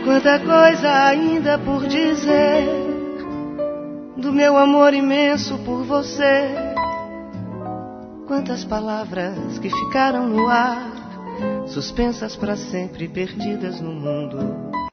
Quanta coisa ainda por dizer do meu amor imenso por você. Quantas palavras que ficaram no ar, suspensas para sempre, perdidas no mundo.